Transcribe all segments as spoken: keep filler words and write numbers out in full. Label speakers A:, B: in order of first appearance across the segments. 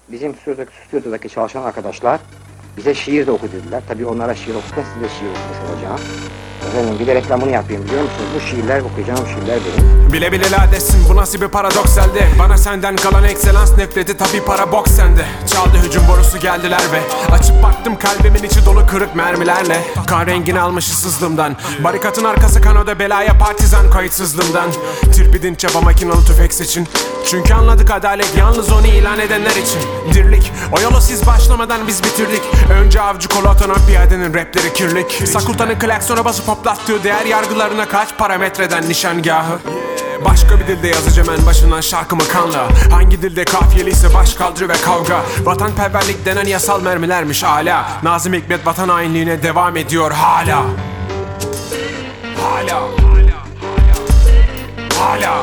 A: bizim stüdyodaki, stüdyodaki çalışan arkadaşlar bize şiir de oku dediler. Tabii onlara şiir okurken size şiir okumuş olacağım. Efendim bir de reklamını yapayım biliyor musunuz? Bu şiirler okuyacağım şiirler benim.
B: Bile bile ladesin, bu nasıl bir paradoks elde. Bana senden kalan ekselans nefreti, tabi para bok sende. Çaldı hücum borusu geldiler ve açıp baktım kalbimin içi dolu kırık mermilerle. Kan rengini almışız sızlımdan. Barikatın arkası kanoda belaya partizan kayıtsızlığımdan. Tirpidin çaba makinalı tüfek seçin. Çünkü anladık adalet yalnız onu ilan edenler için. Dirlik, o yolu siz başlamadan biz bitirdik. Önce avcı kolu atanan piyadenin rapleri kirlik. Sakultanın klaksona basıp hoplattığı değer yargılarına kaç parametreden nişangahı. Başka bir dilde yazacağım en başından şarkımı kanla. Hangi dilde kafiyeliyse baş kaldırı ve kavga. Vatanperverlik denen yasal mermilermiş hala. Nazım Hikmet vatan hainliğine devam ediyor hala. Hala. Hala.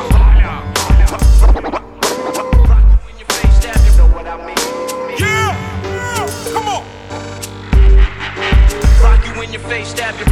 C: Yeah, come on. Rock you in your face, stab you.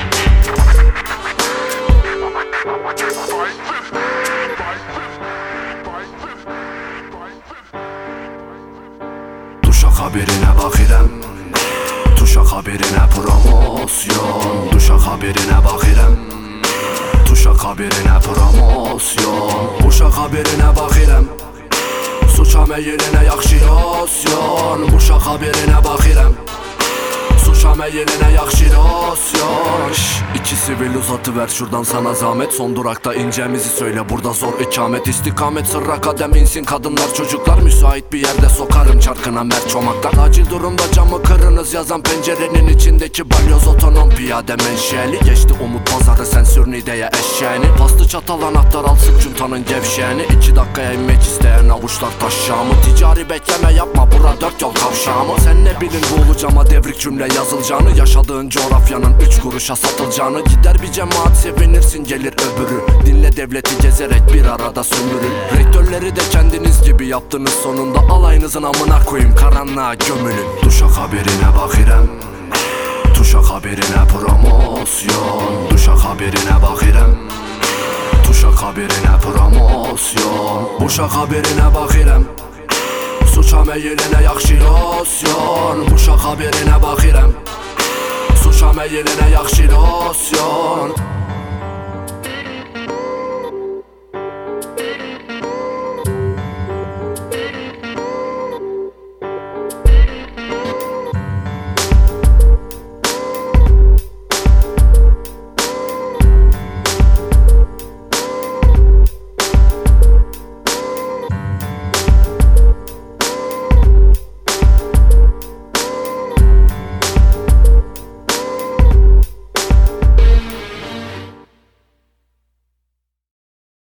D: Duşa haberine bakirem, tuşa haberine promosyon. Duşa haberine bakirem, tuşa haberine promosyon. Uşa haberine bakirem, suça meyiline yaxşı yosyon. Uşa haberine bakirem, suça meyiline yaxşı yosyon. İki sivil uzatıver şuradan sana zahmet. Son durakta incemizi söyle, burada zor ikamet. İstikamet sırra kadem insin kadınlar çocuklar. Müsait bir yerde sokarım çarkına mert çomaklar. Acil durumda camı kırınız yazan pencerenin içindeki balyoz otonom piyade menşeli. Geçti umut pazarı sen sür nideye eşeğini. Paslı çatal anahtar al sık cuntanın gevşeğini. İki dakikaya inmek isteyen avuçlar taşşamı. Ticari bekleme yapma bura dört yol kavşağımı. Sen ne bilin bulacağıma devrik cümle yazılacağını. Yaşadığın coğrafyanın üç kuruşa satılacağını. Gider bir cemaat sevinirsin gelir öbürü. Dinle devleti gezerek bir arada sömürün. Rektörleri de kendiniz gibi yaptınız sonunda. Alayınızın amına koyayım karanlığa gömülün. Duşa haberine bakirem, tuşa haberine promosyon. Duşa haberine bakirem, tuşa haberine promosyon. Uşa haberine bakirem, suça meyiline yaxşı yosyon. Uşa haberine bakirem, suça meyiline yaxşı yosyon.